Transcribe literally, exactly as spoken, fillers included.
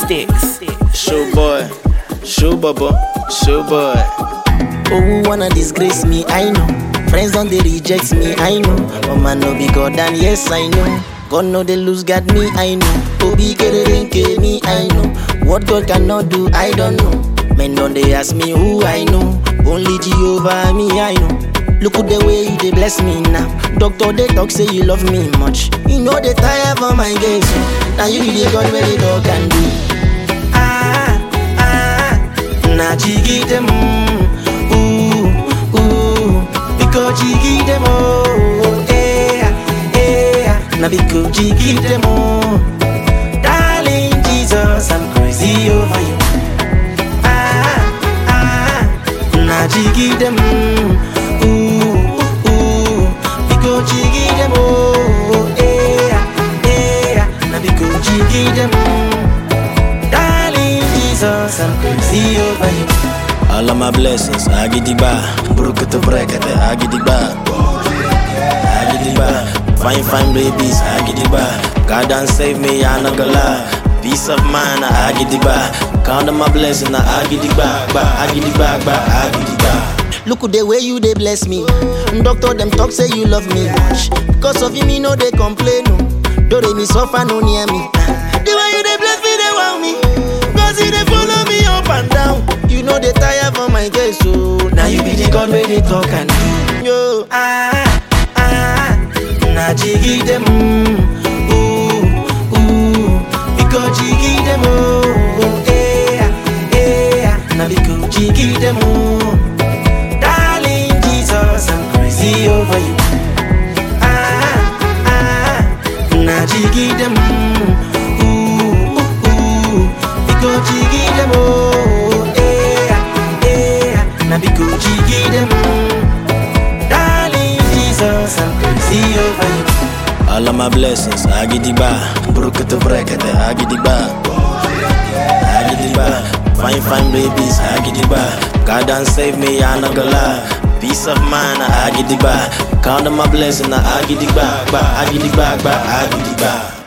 Sticks. Show boy, show bubba, show boy. Oh, who wanna disgrace me? I know. Friends don't they reject me? I know. Oh man, no be God, and yes I know. God know they lose God me, I know. Obi kerenke me, I know. What God cannot do, I don't know. Men don't they ask me who I know. Only Jehovah me, I know. Look at the way you they bless me now. Doctor they talk say you love me much. You know they tire for my gaze. Now you be the God where they talk and do. Ah ah, na jiggy them, ooh ooh, because jiggy them oh, eh eh, na because jiggy them oh, darling Jesus I'm crazy over you. Ah ah, na jiggy them. Jiggy them oh, eh, eh, na because jiggy them, darling Jesus, I'm crazy over you. All of my blessings, I get the bar. Broke to break it, I get the bar. I get the bar. Fine, fine babies, I get the bar. God done save me, I not gonna lie. Peace of mind, I get the bar. Count on my blessings, I get the bar. I get the bar, I get the bar. Look at the way you they bless me. Doctor them talk say you love me much. Because of you me no they complain no. Don't they me suffer no near me. The way you they bless me they want me. Cause you they follow me up and down. You know they tire for my case so. Now you be the God where they talk and do. Yo ah ah, na jiggy them ooh ooh, because jiggy them oh eh eh, na because jiggy them oh. Over you, ah ah, na jiggy them, ooh ooh, because jiggy them oh, eh eh, na because jiggy them, darling Jesus I'm crazy over you. All of my blessings, I get the bar. Broke to break it, I get the bar. I get the bar. Fine fine babies, I get the bar. God done save me, I not gonna lie. Peace of mind, I get the bar. Count on my blessing, I get the bar. I get the bar, I get the bar.